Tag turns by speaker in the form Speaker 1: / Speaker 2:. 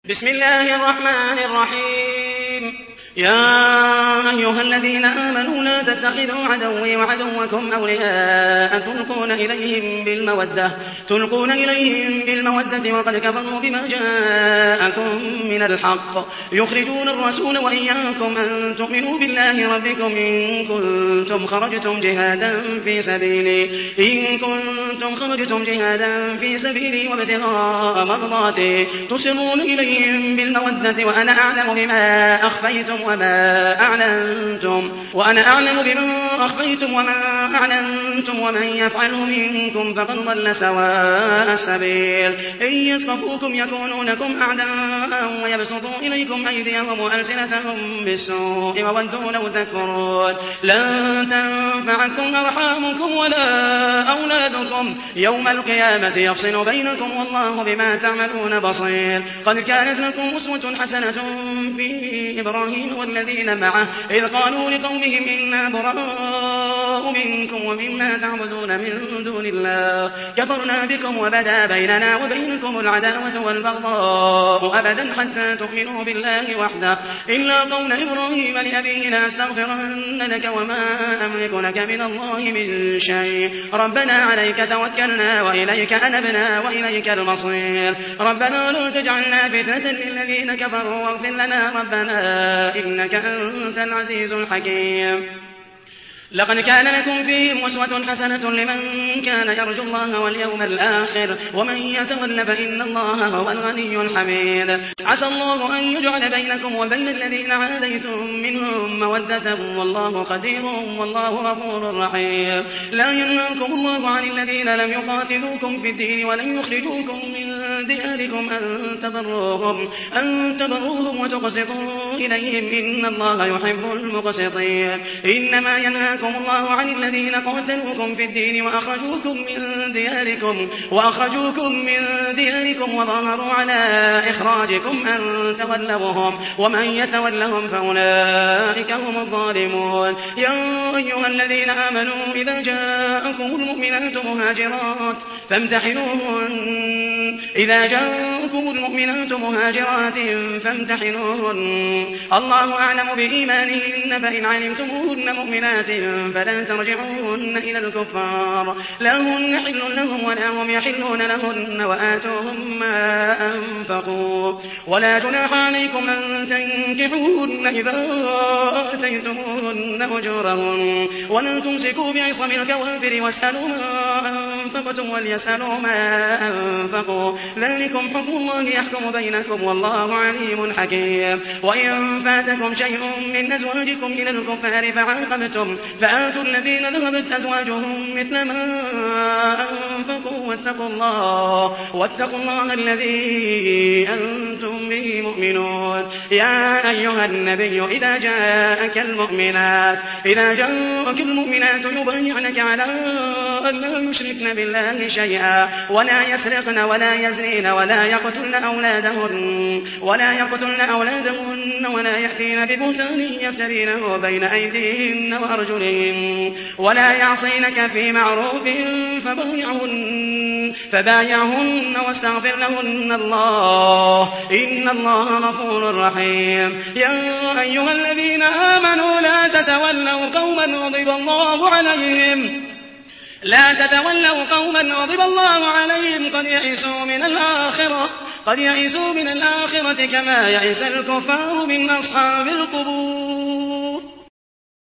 Speaker 1: بسم الله الرحمن الرحيم. يا أيها الذين آمنوا لا تتخذوا عدوي وعدوكم أولياء تلقون إليهم بالمودة وقد كفروا بما جاءكم من الحق يخرجون الرسول وإياكم أن تؤمنوا بالله ربكم إن كنتم خرجتم جهادا في سبيلي وابتغاء مرضاتي تسرون إليهم بالمودة وأنا أعلم بما أخفيتم وما أعلنتم ومن يفعله منكم فقد ضل سواء السبيل. إن يثقفوكم يكونوا لكم أعداء ويبسطوا إليكم أيديهم وألسنتهم بالسوء وودوا لو تكفرون. لن تنفعكم أرحامكم ولا أولادكم يوم القيامة يفصل بينكم والله بما تعملون بصير. قد كانت لكم أسوة حسنة في إبراهيم والذين معه إذ قالوا لقومهم إنا براء منكم ومما تعبدون من دون الله كفرنا بكم وبدا بيننا وبينكم العداوة والبغضاء أبدا حتى تؤمنوا بالله وحده إلا قول إبراهيم لأبيه لأستغفرن لك وما أملك لك من الله من شيء ربنا عليك توكلنا وإليك أنبنا وإليك المصير. ربنا لا تجعلنا فتنة للذين كفروا واغفر لنا ربنا إنك أنت العزيز الحكيم. لقد كان لكم فيهم أسوة حسنة لمن كان يرجو الله واليوم الآخر ومن يتول فإن الله هو الغني الحميد. عسى الله أن يجعل بينكم وبين الذين عاديتم منهم مودة والله قدير والله غفور رحيم. لا ينهاكم الله عن الذين لم يقاتلوكم في الدين ولم يخرجوكم من دياركم أن تبروهم وتقسطوا إليهم إن الله يحب المقسطين. إنما ينهاكم الله عن الذين قاتلوكم في الدين وأخرجوكم من دياركم وظاهروا على إخراجكم أن تولوهم ومن يتولهم فأولئك هم الظالمون. يا أيها الذين آمنوا إذا جاءكم المؤمنات مهاجرات فامتحنوهن الله أعلم بإيمانهن فإن علمتموهن مؤمنات فلا ترجعوهن إلى الكفار لا هن حل لهم ولا هم يحلون لهن وآتوهم ما أنفقوا ولا جناح عليكم أن تنكحوهن إذا آتيتموهن أجورهن ولا تمسكوا بعصم الكوافر واسألوا ما أنفقتم وليسألوا ما أنفقوا ذلكم حكم الله يحكم بينكم والله عليم حكيم. وإن فاتكم شيء من أزواجكم إلى الكفار فعاقبتم فآتوا الذين ذهبت أزواجهم مثل ما أنفقوا واتقوا الله الذي أنتم به مؤمنون. يا أيها النبي إذا جاءك المؤمنات يبايعنك على أن لا يشركن بالله شيئا ولا يسرقن ولا يزنين ولا يقتلن أولادهن ولا يأتين ببهتان يفترينه بين أيديهن وأرجلهن ولا يعصينك في معروف فبايعهن واستغفر لهن الله إن الله غفور رحيم. يا أيها الذين آمنوا لا تتولوا قوما غضب الله عليهم قد يئسوا من الآخرة كما يئس الكفار من أصحاب القبور.